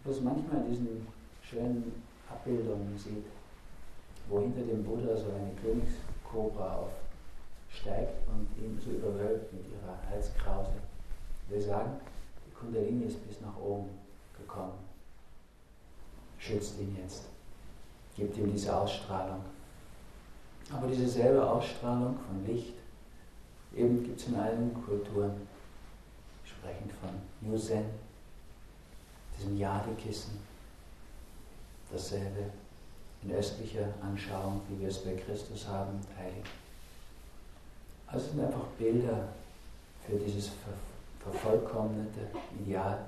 was manchmal in diesen schönen Abbildungen sieht, wo hinter dem Buddha so eine Königskobra aufsteigt und ihn so überwölbt mit ihrer Halskrause. Wir sagen, die Kundalini ist bis nach oben gekommen. Schützt ihn jetzt. Gibt ihm diese Ausstrahlung. Aber diese selbe Ausstrahlung von Licht, eben gibt es in allen Kulturen, sprechend von New Zen, diesem Jadekissen, dasselbe in östlicher Anschauung, wie wir es bei Christus haben, heilig. Also es sind einfach Bilder für dieses vervollkommnete Ideal.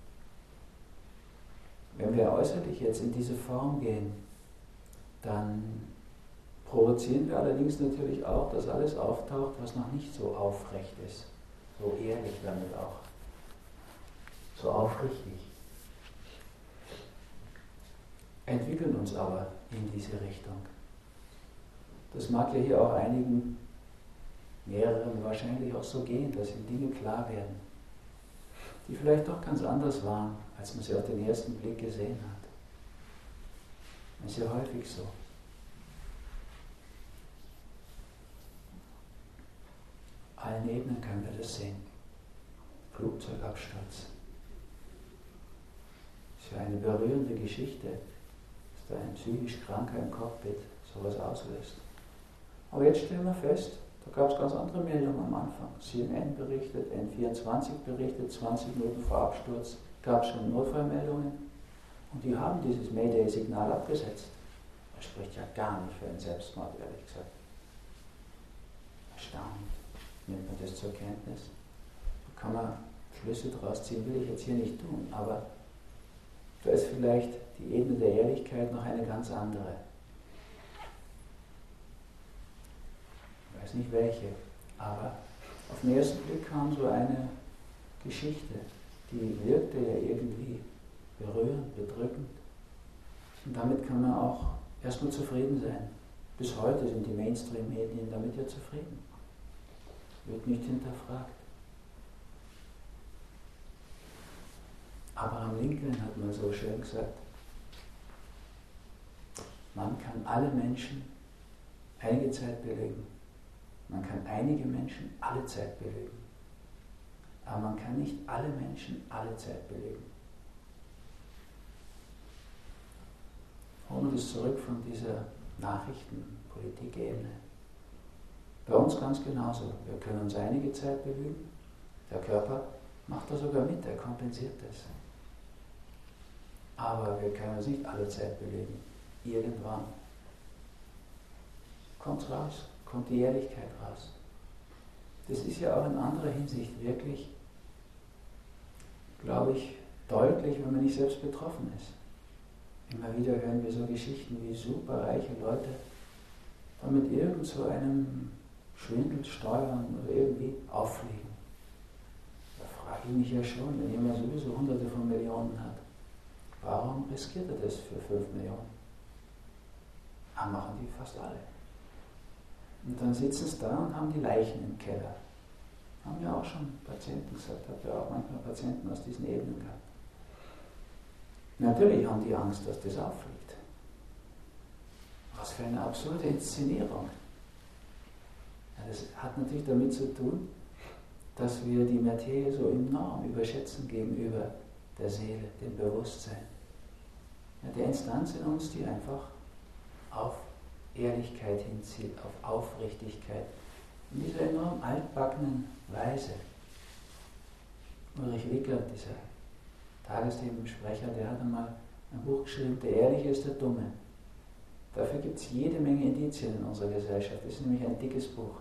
Wenn wir äußerlich jetzt in diese Form gehen, dann provozieren wir allerdings natürlich auch, dass alles auftaucht, was noch nicht so aufrecht ist, so ehrlich damit auch, so aufrichtig. Entwickeln uns aber in diese Richtung. Das mag ja hier auch einigen, mehreren wahrscheinlich auch so gehen, dass ihnen Dinge klar werden, die vielleicht doch ganz anders waren, als man sie auf den ersten Blick gesehen hat. Das ist ja häufig so. Allen Ebenen können wir das sehen. Flugzeugabsturz. Das ist ja eine berührende Geschichte, dass da ein psychisch Kranker im Cockpit sowas auslöst. Aber jetzt stellen wir fest, da gab es ganz andere Meldungen am Anfang. CNN berichtet, N24 berichtet, 20 Minuten vor Absturz gab es schon Notfallmeldungen und die haben dieses Mayday-Signal abgesetzt. Das spricht ja gar nicht für einen Selbstmord, ehrlich gesagt. Erstaunlich. Nimmt man das zur Kenntnis? Da kann man Schlüsse draus ziehen, will ich jetzt hier nicht tun, aber da ist vielleicht die Ebene der Ehrlichkeit noch eine ganz andere. Ich weiß nicht welche, aber auf den ersten Blick kam so eine Geschichte, die wirkte ja irgendwie berührend, bedrückend. Und damit kann man auch erstmal zufrieden sein. Bis heute sind die Mainstream-Medien damit ja zufrieden. Wird nicht hinterfragt. Abraham Lincoln hat mal so schön gesagt, man kann alle Menschen einige Zeit belügen. Man kann einige Menschen alle Zeit belügen. Aber man kann nicht alle Menschen alle Zeit belügen. Holen wir das zurück von dieser Nachrichten-Politik-Ebene. Bei uns ganz genauso. Wir können uns einige Zeit belügen. Der Körper macht da sogar mit, er kompensiert das. Aber wir können uns nicht alle Zeit belügen. Irgendwann kommt raus, kommt die Ehrlichkeit raus. Das ist ja auch in anderer Hinsicht wirklich, glaube ich, deutlich, wenn man nicht selbst betroffen ist. Immer wieder hören wir so Geschichten, wie superreiche Leute dann mit irgend so einem Schwindel, Steuern oder irgendwie auffliegen. Da frage ich mich ja schon, wenn jemand sowieso Hunderte von Millionen hat, warum riskiert er das für 5 Millionen? Ah, machen die fast alle. Und dann sitzen sie da und haben die Leichen im Keller. Haben ja auch schon Patienten gesagt, habe ja auch manchmal Patienten aus diesen Ebenen gehabt. Natürlich haben die Angst, dass das auffliegt. Was für eine absurde Inszenierung. Ja, das hat natürlich damit zu tun, dass wir die Materie so enorm überschätzen gegenüber der Seele, dem Bewusstsein. Ja, der Instanz in uns, die einfach auf Ehrlichkeit hinzielt, auf Aufrichtigkeit. In dieser enorm altbackenen Weise. Ulrich Wickler, dieser Tagesthemensprecher, der hat einmal ein Buch geschrieben, der Ehrliche ist der Dumme. Dafür gibt es jede Menge Indizien in unserer Gesellschaft. Das ist nämlich ein dickes Buch.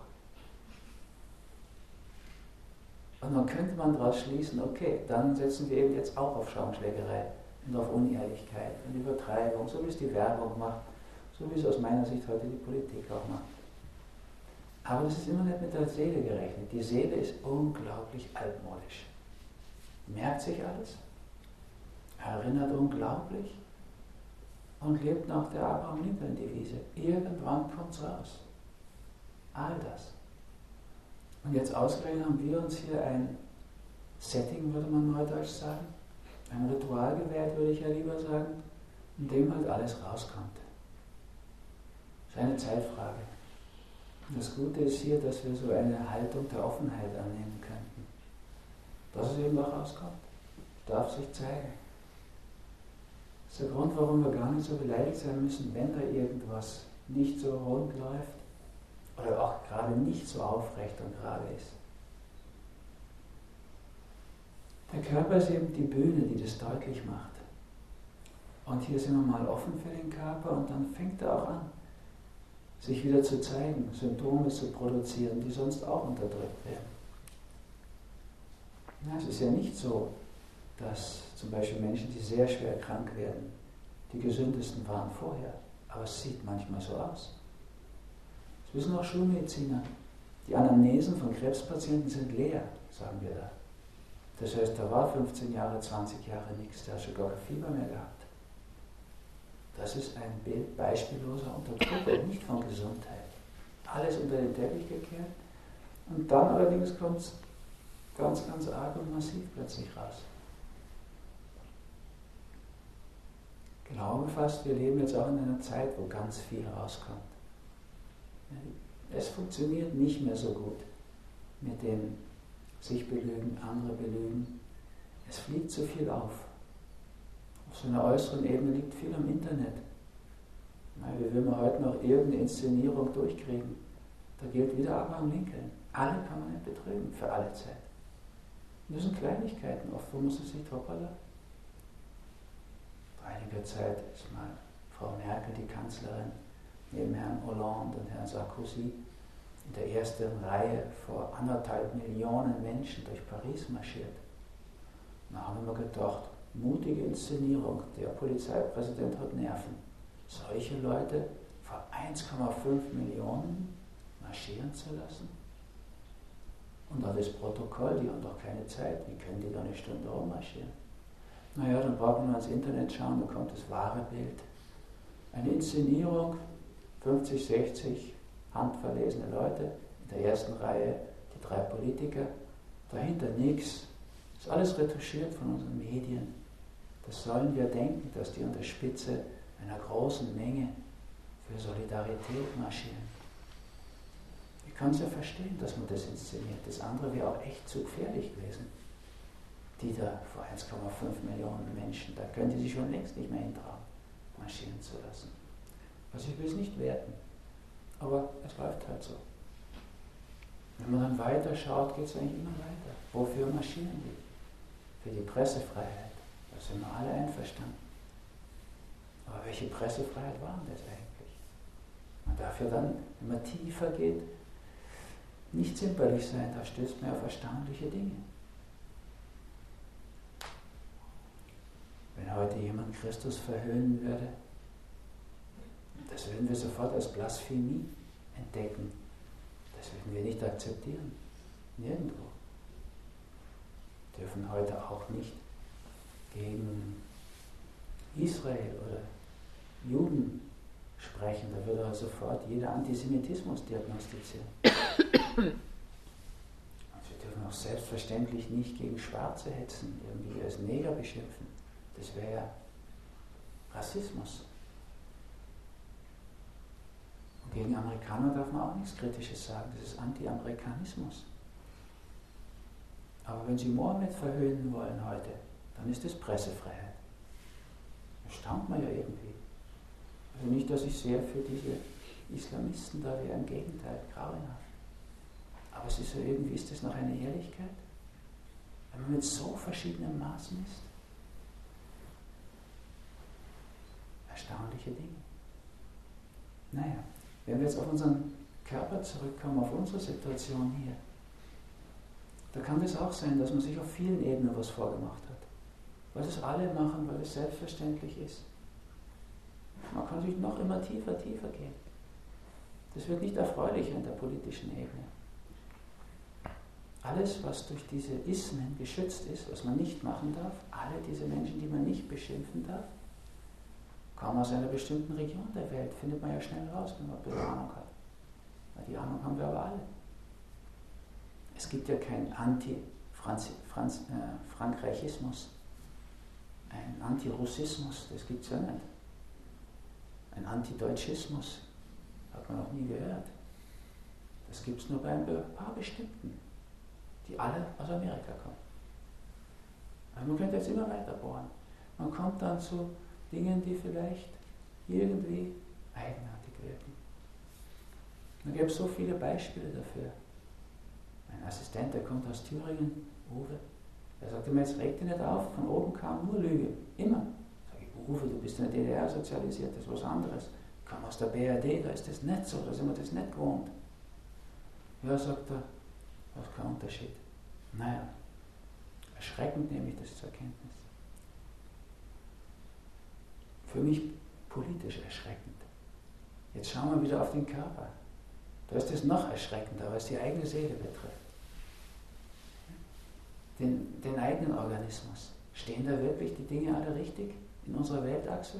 Und dann könnte man daraus schließen, okay, dann setzen wir eben jetzt auch auf Schaumschlägerei und auf Unehrlichkeit und Übertreibung, so wie es die Werbung macht, so wie es aus meiner Sicht heute die Politik auch macht. Aber das ist immer nicht mit der Seele gerechnet. Die Seele ist unglaublich altmodisch. Merkt sich alles, erinnert unglaublich und lebt nach der Abraham Lincoln-Devise. Irgendwann kommt es raus. All das. Und jetzt ausgerechnet haben wir uns hier ein Setting, würde man neudeutsch sagen, ein Ritual gewählt, würde ich ja lieber sagen, in dem halt alles rauskommt. Das ist eine Zeitfrage. Und das Gute ist hier, dass wir so eine Haltung der Offenheit annehmen könnten. Dass es eben auch rauskommt. Darf sich zeigen. Das ist der Grund, warum wir gar nicht so beleidigt sein müssen, wenn da irgendwas nicht so rund läuft oder auch gerade nicht so aufrecht und gerade ist. Der Körper ist eben die Bühne, die das deutlich macht. Und hier sind wir mal offen für den Körper und dann fängt er auch an, sich wieder zu zeigen, Symptome zu produzieren, die sonst auch unterdrückt werden. Ja, es ist ja nicht so, dass zum Beispiel Menschen, die sehr schwer krank werden, die gesündesten waren vorher. Aber es sieht manchmal so aus. Das wissen auch Schulmediziner. Die Anamnesen von Krebspatienten sind leer, sagen wir da. Das heißt, da war 15 Jahre, 20 Jahre nichts, der hat schon gar kein Fieber mehr gehabt. Das ist ein Bild beispielloser Unterdrückung, nicht von Gesundheit. Alles unter den Teppich gekehrt und dann allerdings kommt es ganz, ganz arg und massiv plötzlich raus. Ich glaube fast, wir leben jetzt auch in einer Zeit, wo ganz viel rauskommt. Es funktioniert nicht mehr so gut mit dem sich belügen, andere belügen. Es fliegt zu viel auf. Auf so einer äußeren Ebene liegt viel am Internet. Wie will man heute noch irgendeine Inszenierung durchkriegen? Da gilt wieder Abraham Lincoln. Alle kann man nicht betrügen, für alle Zeit. Das sind Kleinigkeiten, oft wo muss es sich hoppala. Vor einiger Zeit ist mal Frau Merkel, die Kanzlerin, neben Herrn Hollande und Herrn Sarkozy in der ersten Reihe vor 1,5 Millionen Menschen durch Paris marschiert. Da haben wir gedacht, mutige Inszenierung, der Polizeipräsident hat Nerven. Solche Leute vor 1,5 Millionen marschieren zu lassen? Und da das Protokoll, die haben doch keine Zeit, wie können die da eine Stunde rummarschieren? Naja, dann braucht man ins Internet schauen, da kommt das wahre Bild. Eine Inszenierung, 50, 60 handverlesene Leute, in der ersten Reihe die 3 Politiker, dahinter nichts. Das ist alles retuschiert von unseren Medien. Das sollen wir denken, dass die an der Spitze einer großen Menge für Solidarität marschieren. Ich kann es ja verstehen, dass man das inszeniert. Das andere wäre auch echt zu gefährlich gewesen. Die da vor 1,5 Millionen Menschen, da können die sich schon längst nicht mehr hintrauen, marschieren zu lassen. Also ich will es nicht werten, aber es läuft halt so. Wenn man dann weiter schaut, geht es eigentlich immer weiter. Wofür marschieren die? Für die Pressefreiheit. Da sind wir alle einverstanden. Aber welche Pressefreiheit war denn das eigentlich? Man darf ja dann, wenn man tiefer geht, nicht zimperlich sein, da stößt man auf erstaunliche Dinge. Wenn heute jemand Christus verhöhnen würde, das würden wir sofort als Blasphemie entdecken. Das würden wir nicht akzeptieren. Nirgendwo. Wir dürfen heute auch nicht gegen Israel oder Juden sprechen. Da würde also sofort jeder Antisemitismus diagnostizieren. Und wir dürfen auch selbstverständlich nicht gegen Schwarze hetzen, irgendwie als Neger beschimpfen. Das wäre ja Rassismus. Und gegen Amerikaner darf man auch nichts Kritisches sagen. Das ist Anti-Amerikanismus. Aber wenn Sie Mohammed verhöhnen wollen heute, dann ist das Pressefreiheit. Das staunt man ja irgendwie. Also nicht, dass ich sehr für diese Islamisten da wäre, im Gegenteil, grauenhaft. Aber es ist so, irgendwie ist das noch eine Ehrlichkeit, wenn man mit so verschiedenen Maßen ist. Erstaunliche Dinge. Naja, wenn wir jetzt auf unseren Körper zurückkommen, auf unsere Situation hier, da kann es auch sein, dass man sich auf vielen Ebenen was vorgemacht hat. Weil es alle machen, weil es selbstverständlich ist. Man kann sich noch immer tiefer gehen. Das wird nicht erfreulicher in der politischen Ebene. Alles, was durch diese Ismen geschützt ist, was man nicht machen darf, alle diese Menschen, die man nicht beschimpfen darf, kommen aus einer bestimmten Region der Welt, findet man ja schnell raus, wenn man ein bisschen Ahnung hat. Weil die Ahnung haben wir aber alle. Es gibt ja keinen Anti-Frankreichismus. ein Antirussismus, das gibt es ja nicht. Ein Antideutschismus, hat man noch nie gehört. Das gibt es nur bei ein paar Bestimmten, die alle aus Amerika kommen. Also man könnte jetzt immer weiter bohren. Man kommt dann zu Dingen, die vielleicht irgendwie eigenartig wirken. Da gibt es so viele Beispiele dafür. Mein Assistent, der kommt aus Thüringen, Uwe, der sagte mir, jetzt reg dich nicht auf, von oben kam nur Lüge, immer. Sag ich, Uwe, du bist in der DDR sozialisiert, das ist was anderes. Ich komme aus der BRD, da ist das nicht so, da sind wir das nicht gewohnt. Ja, sagt er, was kein Unterschied. Naja, erschreckend nehme ich das zur Kenntnis. Für mich politisch erschreckend. Jetzt schauen wir wieder auf den Körper. Da ist es noch erschreckender, was die eigene Seele betrifft. Den eigenen Organismus. Stehen da wirklich die Dinge alle richtig in unserer Weltachse?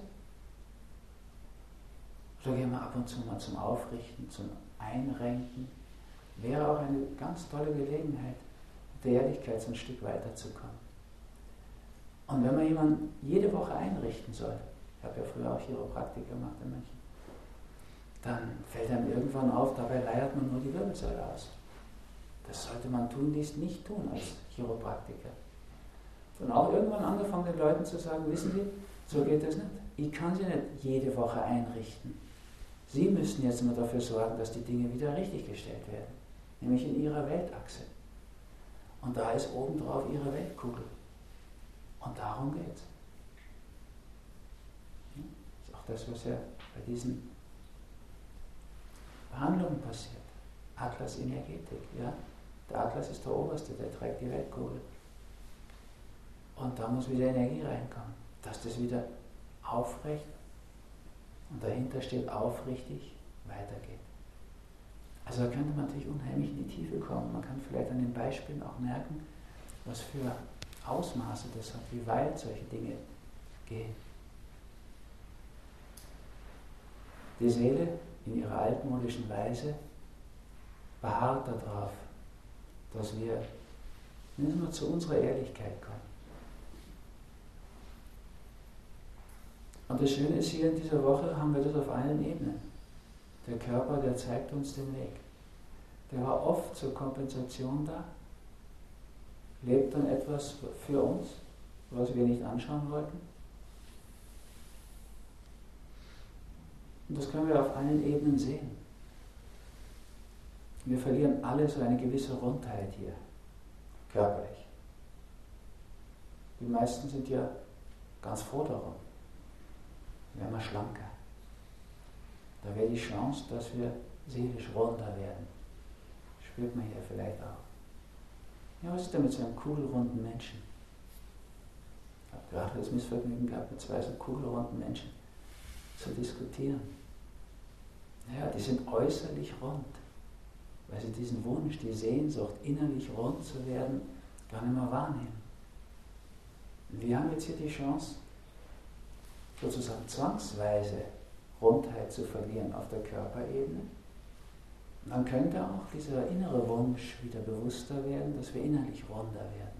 Oder gehen wir ab und zu mal zum Aufrichten, zum Einrenken? Wäre auch eine ganz tolle Gelegenheit, mit der Ehrlichkeit so ein Stück weiterzukommen. Und wenn man jemanden jede Woche einrichten soll, ich habe ja früher auch Chiropraktik gemacht in München, dann fällt einem irgendwann auf, dabei leiert man nur die Wirbelsäule aus. Das sollte man tunlichst nicht tun als Chiropraktiker. Und auch irgendwann angefangen, den Leuten zu sagen, wissen Sie, so geht das nicht. Ich kann Sie nicht jede Woche einrichten. Sie müssen jetzt immer dafür sorgen, dass die Dinge wieder richtig gestellt werden, nämlich in Ihrer Weltachse. Und da ist obendrauf Ihre Weltkugel. Und darum geht es. Das ist auch das, was ja bei diesen Behandlungen passiert. Atlas Energetik, ja. Der Atlas ist der Oberste, der trägt die Weltkugel. Und da muss wieder Energie reinkommen, dass das wieder aufrecht und dahinter steht aufrichtig weitergeht. Also da könnte man natürlich unheimlich in die Tiefe kommen. Man kann vielleicht an den Beispielen auch merken, was für Ausmaße das hat, wie weit solche Dinge gehen. Die Seele in ihrer altmodischen Weise beharrt darauf, dass wir nicht nur zu unserer Ehrlichkeit kommen. Und das Schöne ist, hier in dieser Woche haben wir das auf allen Ebenen. Der Körper, der zeigt uns den Weg. Der war oft zur Kompensation da, lebt dann etwas für uns, was wir nicht anschauen wollten. Und das können wir auf allen Ebenen sehen. Wir verlieren alle so eine gewisse Rundheit hier, körperlich. Die meisten sind ja ganz froh darum. Werden wir schlanker. Da wäre die Chance, dass wir seelisch runder werden. Spürt man hier vielleicht auch. Ja, was ist denn mit so einem kugelrunden Menschen? Ich habe gerade das Missvergnügen gehabt, mit zwei so kugelrunden Menschen zu diskutieren. Naja, die sind äußerlich rund, weil sie diesen Wunsch, die Sehnsucht, innerlich rund zu werden, gar nicht mehr wahrnehmen. Und wir haben jetzt hier die Chance, sozusagen zwangsweise Rundheit zu verlieren auf der Körperebene. Und dann könnte auch dieser innere Wunsch wieder bewusster werden, dass wir innerlich runder werden.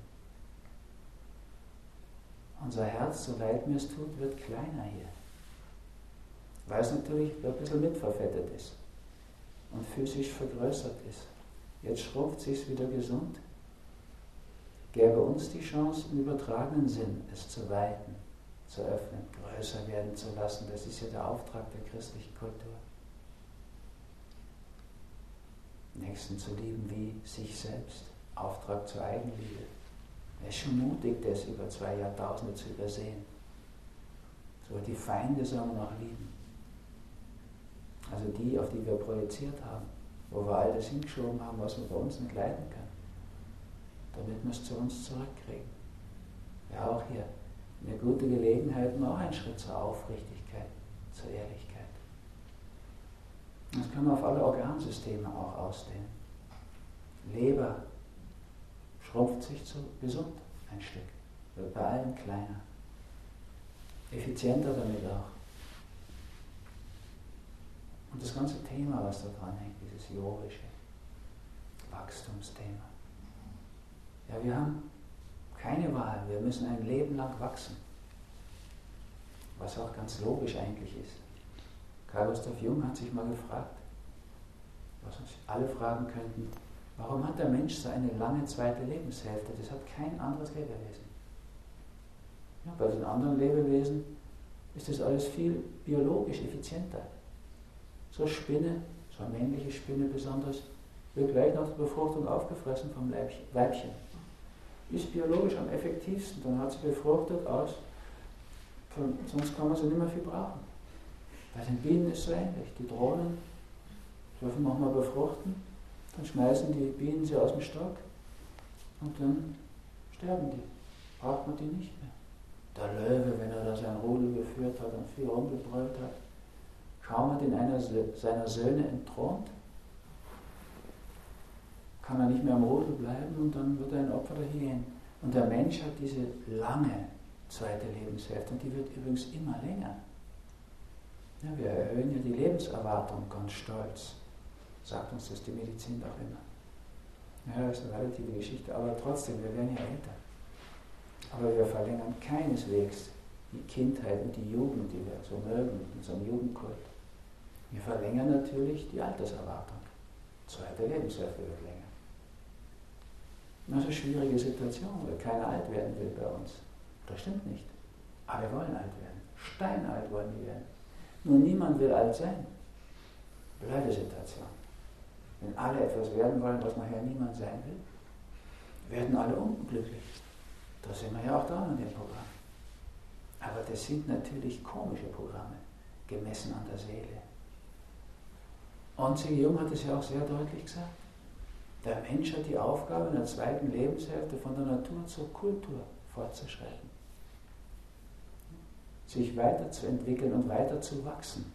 Unser Herz, so leid mir es tut, wird kleiner hier. Weil es natürlich ein bisschen mitverfettet ist und physisch vergrößert ist. Jetzt schrumpft es sich wieder gesund. Gäbe uns die Chance, im übertragenen Sinn es zu weiten, zu öffnen, größer werden zu lassen. Das ist ja der Auftrag der christlichen Kultur. Nächsten zu lieben wie sich selbst. Auftrag zur Eigenliebe. Es ist schon mutig, das über 2 Jahrtausende zu übersehen. So, die Feinde sollen wir noch lieben. Also die, auf die wir projiziert haben, wo wir all das hingeschoben haben, was wir bei uns nicht leiden können, damit wir es zu uns zurückkriegen. Ja, auch hier eine gute Gelegenheit, noch ein Schritt zur Aufrichtigkeit, zur Ehrlichkeit. Das können wir auf alle Organsysteme auch ausdehnen. Leber schrumpft sich zu gesund ein Stück, wird bei allen kleiner, effizienter damit auch. Und das ganze Thema, was da dran hängt, dieses yogische Wachstumsthema. Ja, wir haben keine Wahl, wir müssen ein Leben lang wachsen. was auch ganz logisch eigentlich ist. Carl Gustav Jung hat sich mal gefragt, was uns alle fragen könnten, warum hat der Mensch so eine lange zweite Lebenshälfte? Das hat kein anderes Lebewesen. Ja, bei den anderen Lebewesen ist das alles viel biologisch effizienter. So Spinne, so eine männliche Spinne besonders, wird gleich nach der Befruchtung aufgefressen vom Weibchen. Ist biologisch am effektivsten, dann hat sie befruchtet aus, sonst kann man sie nicht mehr viel brauchen. Bei den Bienen ist es so ähnlich. Die Drohnen dürfen manchmal befruchten, dann schmeißen die Bienen sie aus dem Stock und dann sterben die. Braucht man die nicht mehr. Der Löwe, wenn er da sein Rudel geführt hat und viel rumgebrüllt hat, kaum hat ihn einer seiner Söhne entthront, kann er nicht mehr am Rudel bleiben und dann wird er ein Opfer der Hyänen. Und der Mensch hat diese lange zweite Lebenshälfte und die wird übrigens immer länger. Ja, wir erhöhen ja die Lebenserwartung ganz stolz, sagt uns das die Medizin auch immer. Ja, das ist eine relative Geschichte, aber trotzdem, wir werden ja älter. Aber wir verlängern keineswegs die Kindheit und die Jugend, die wir so mögen, mit unserem Jugendkult. Wir verlängern natürlich die Alterserwartung. Zweite Lebenshälfte wird länger. Das ist eine schwierige Situation, weil keiner alt werden will bei uns. Das stimmt nicht. Aber wir wollen alt werden. Steinalt wollen wir werden. Nur niemand will alt sein. Blöde Situation. Wenn alle etwas werden wollen, was nachher niemand sein will, werden alle unglücklich. Da sind wir ja auch dran an dem Programm. Aber das sind natürlich komische Programme, gemessen an der Seele. Und C.G. Jung hat es ja auch sehr deutlich gesagt. Der Mensch hat die Aufgabe, in der zweiten Lebenshälfte von der Natur zur Kultur fortzuschreiten. Sich weiterzuentwickeln und weiter zu wachsen.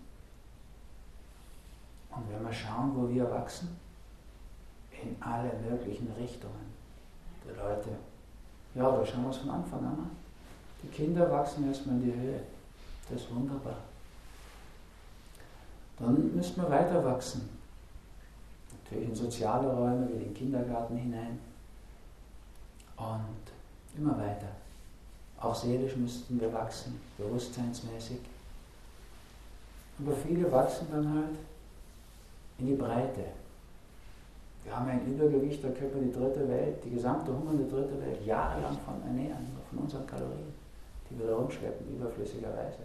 Und wenn wir schauen, wo wir wachsen, in alle möglichen Richtungen. Die Leute, ja, da schauen wir es von Anfang an. Die Kinder wachsen erstmal in die Höhe. Das ist wunderbar. Dann müssen wir weiter wachsen. Natürlich in soziale Räume, wie den Kindergarten hinein. Und immer weiter. Auch seelisch müssten wir wachsen, bewusstseinsmäßig. Aber viele wachsen dann halt in die Breite. Wir haben ein Übergewicht, da können wir die dritte Welt, die gesamte hungernde dritte Welt jahrelang von ernähren, nur von unseren Kalorien, die wir da rumschleppen, überflüssigerweise.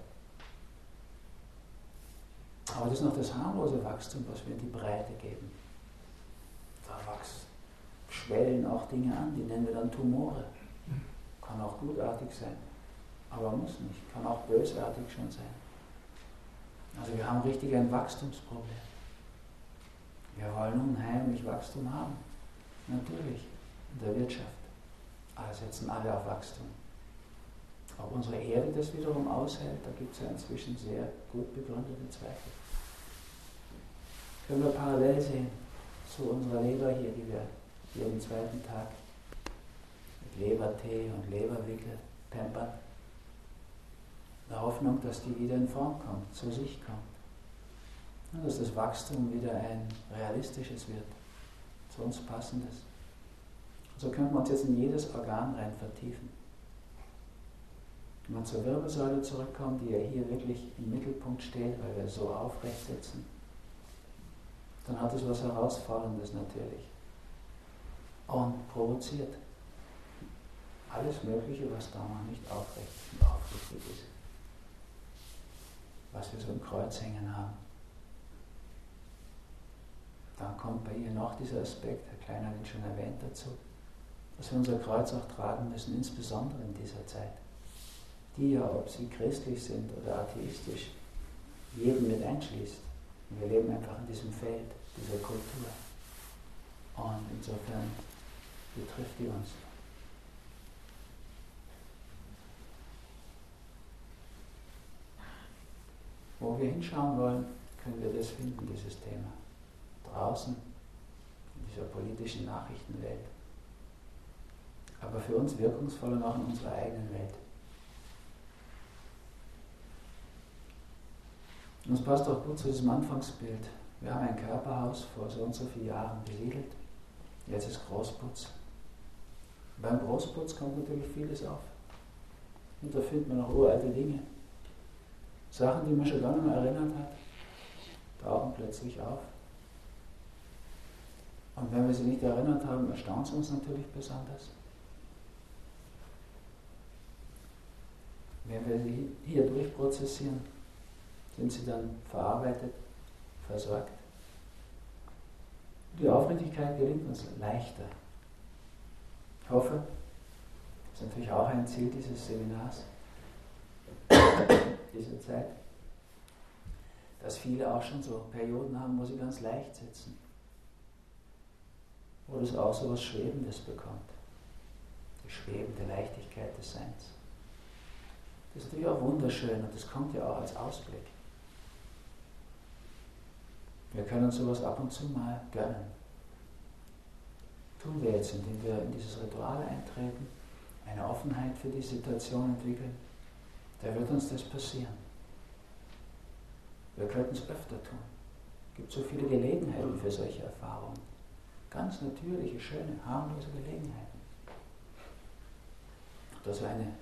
Aber das ist noch das harmlose Wachstum, was wir in die Breite geben. Da schwellen auch Dinge an, die nennen wir dann Tumore. Kann auch gutartig sein, aber muss nicht, kann auch bösartig schon sein. Also wir haben richtig ein Wachstumsproblem. Wir wollen unheimlich Wachstum haben. Natürlich, in der Wirtschaft. Aber setzen alle auf Wachstum. Ob unsere Erde das wiederum aushält, da gibt es ja inzwischen sehr gut begründete Zweifel. Können wir parallel sehen zu unserer Leber hier, die wir jeden zweiten Tag mit Lebertee und Leberwickel pampern. In der Hoffnung, dass die wieder in Form kommt, zu sich kommt. Und dass das Wachstum wieder ein realistisches wird, zu uns passendes. Und so können wir uns jetzt in jedes Organ rein vertiefen. Wenn wir zur Wirbelsäule zurückkommen, die ja hier wirklich im Mittelpunkt steht, weil wir so aufrecht sitzen, dann hat es was Herausforderndes natürlich. Und provoziert. Alles Mögliche, was da noch nicht aufrecht und aufrichtig ist. Was wir so im Kreuz hängen haben. Dann kommt bei ihr noch dieser Aspekt, Herr Klein hat ihn schon erwähnt dazu, dass wir unser Kreuz auch tragen müssen, insbesondere in dieser Zeit. Die ja, ob sie christlich sind oder atheistisch, jeden mit einschließt. Und wir leben einfach in diesem Feld, dieser Kultur. Und insofern betrifft die uns. Wo wir hinschauen wollen, können wir das finden, dieses Thema. Draußen, in dieser politischen Nachrichtenwelt. Aber für uns wirkungsvoller noch in unserer eigenen Welt. Und es passt auch gut zu diesem Anfangsbild. Wir haben ein Körperhaus vor so und so vielen Jahren besiedelt. Jetzt ist Großputz. Beim Großputz kommt natürlich vieles auf. Und da findet man auch uralte Dinge. Sachen, die man schon gar nicht mehr erinnert hat, tauchen plötzlich auf. Und wenn wir sie nicht erinnert haben, erstaunt es uns natürlich besonders. Wenn wir sie hier durchprozessieren, sind sie dann verarbeitet, versorgt. Die Aufrichtigkeit gelingt uns leichter. Ich hoffe, das ist natürlich auch ein Ziel dieses Seminars, dieser Zeit, dass viele auch schon so Perioden haben, wo sie ganz leicht sitzen, wo das auch so etwas Schwebendes bekommt, die schwebende Leichtigkeit des Seins. Das ist natürlich auch wunderschön und das kommt ja auch als Ausblick. Wir können uns sowas ab und zu mal gönnen. Tun wir jetzt, indem wir in dieses Ritual eintreten, eine Offenheit für die Situation entwickeln, da wird uns das passieren. Wir könnten es öfter tun. Es gibt so viele Gelegenheiten für solche Erfahrungen. Ganz natürliche, schöne, harmlose Gelegenheiten. Das ist eine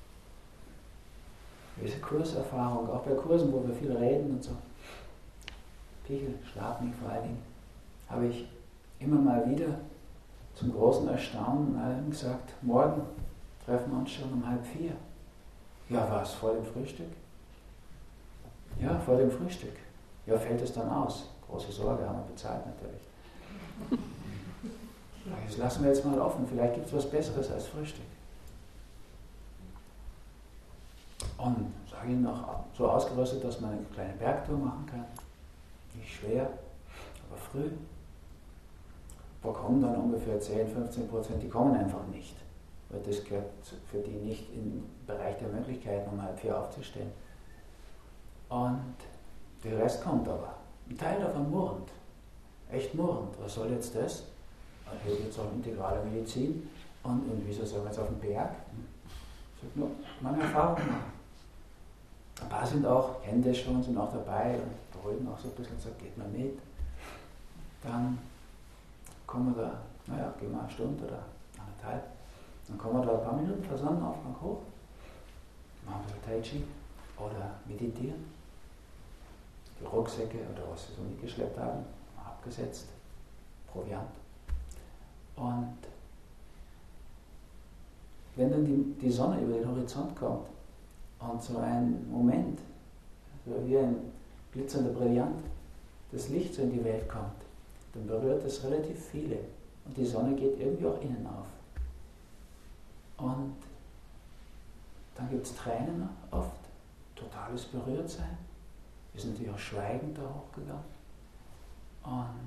gewisse Kurserfahrung, auch bei Kursen, wo wir viel reden und so. Pichel, Schlafning vor allen Dingen, habe ich immer mal wieder zum großen Erstaunen allen gesagt, morgen treffen wir uns schon um 3:30. Ja, was, vor dem Frühstück? Ja, vor dem Frühstück. Ja, fällt es dann aus? Große Sorge, haben wir bezahlt natürlich. Das lassen wir jetzt mal offen, vielleicht gibt es was Besseres als Frühstück. Und sage Ihnen noch, so ausgerüstet, dass man eine kleine Bergtour machen kann. Nicht schwer, aber früh. Wo kommen dann ungefähr 10-15%, die kommen einfach nicht. Weil das gehört für die nicht im Bereich der Möglichkeiten, um 3:30 aufzustehen. Und der Rest kommt aber. Ein Teil davon murrend. Echt murrend. Was soll jetzt das? Hier geht es um integrale Medizin. Und wieso sollen wir jetzt auf den Berg? Ich sage nur, meine Erfahrung machen. Ein paar sind auch, kennen das schon, sind auch dabei und beruhigen auch so ein bisschen, sagen, geht mal mit. Dann kommen wir da, gehen wir eine Stunde oder 1,5. Dann kommen wir da ein paar Minuten vor Sonnenaufgang hoch, machen ein bisschen Tai Chi oder meditieren. Die Rucksäcke oder was sie so mitgeschleppt haben, abgesetzt, Proviant. Und wenn dann die Sonne über den Horizont kommt und so ein Moment, so wie ein blitzender Brillant, das Licht so in die Welt kommt, dann berührt es relativ viele und die Sonne geht irgendwie auch innen auf. Und dann gibt es Tränen oft, totales Berührtsein, ist natürlich auch schweigend da hochgegangen. Und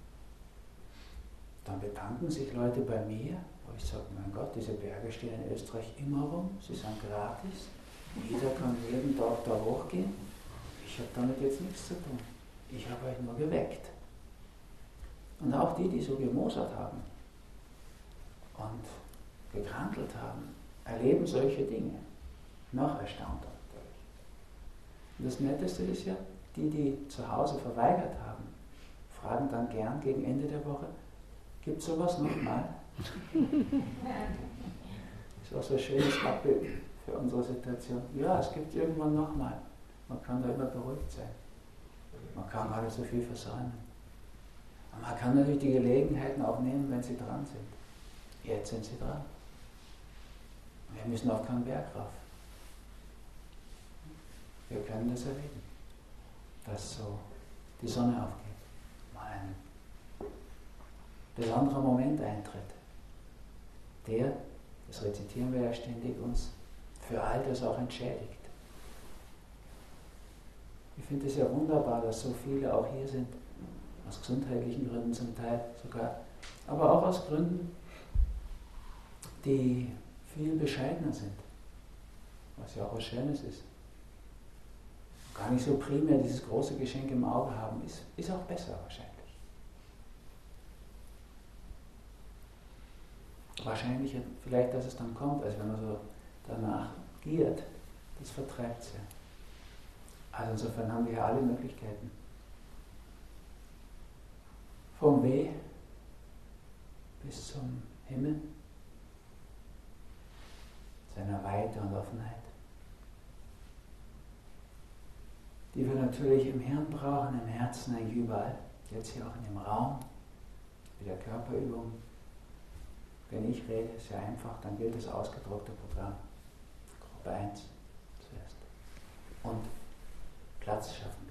dann bedanken sich Leute bei mir, wo ich sage, mein Gott, diese Berge stehen in Österreich immer rum, sie sind gratis, jeder kann jeden Tag da hochgehen, ich habe damit jetzt nichts zu tun, ich habe euch nur geweckt. Und auch die so gemosert haben und gekrantelt haben, erleben solche Dinge, noch erstaunter natürlich. Und das Netteste ist ja, die zu Hause verweigert haben, fragen dann gern gegen Ende der Woche, gibt es sowas nochmal? Das ist auch so ein schönes Abbild für unsere Situation. Ja, es gibt irgendwann nochmal. Man kann da immer beruhigt sein. Man kann gar nicht so viel versäumen. Und man kann natürlich die Gelegenheiten auch nehmen, wenn sie dran sind. Jetzt sind sie dran. Wir müssen auf keinen Berg rauf. Wir können das erleben, dass so die Sonne aufgeht, mal ein besonderer Moment eintritt. Der, das rezitieren wir ja ständig, uns für all das auch entschädigt. Ich finde es ja wunderbar, dass so viele auch hier sind, aus gesundheitlichen Gründen zum Teil sogar, aber auch aus Gründen, die viel bescheidener sind, was ja auch was Schönes ist. Gar nicht so primär dieses große Geschenk im Auge haben, ist auch besser wahrscheinlich. Wahrscheinlich, vielleicht, dass es dann kommt, als wenn man so danach giert, das vertreibt es ja. Also insofern haben wir ja alle Möglichkeiten. Vom Weh bis zum Himmel, seiner Weite und Offenheit. die wir natürlich im Hirn brauchen, im Herzen, eigentlich überall. Jetzt hier auch in dem Raum, wieder Körperübung. Wenn ich rede, ist ja einfach, dann gilt das ausgedruckte Programm. Gruppe 1 zuerst. Und Platz schaffen.